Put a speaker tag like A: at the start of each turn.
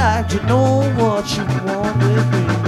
A: like to know what you want with me.